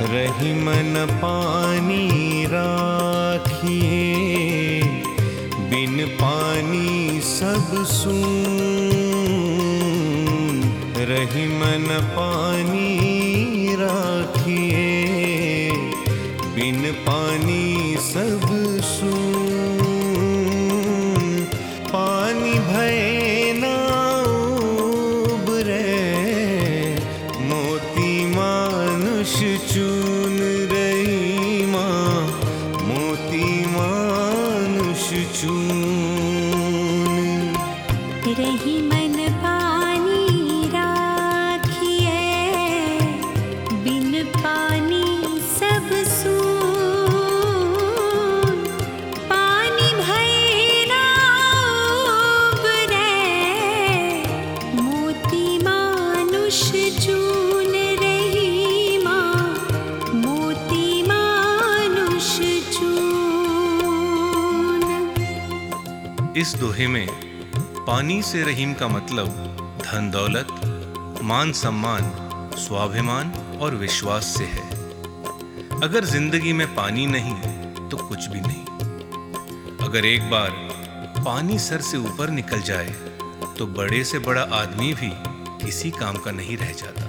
रही मन पानी राखिए, बिन पानी सब सून। रही मन पानी राखिए, बिन पानी सब सून। पानी भय ना उबरे, मोती मानुष चून। रही माँ मोती मानुष चून। रही मन पानी राखिए, बिन पानी सब सून। पानी भय ना उबरे, मोती मानुष चून। रही माँ मोती मानुष चून। इस दोहे में पानी से रहीम का मतलब धन दौलत, मान सम्मान, स्वाभिमान और विश्वास से है। अगर जिंदगी में पानी नहीं तो कुछ भी नहीं। अगर एक बार पानी सर से ऊपर निकल जाए तो बड़े से बड़ा आदमी भी किसी काम का नहीं रह जाता।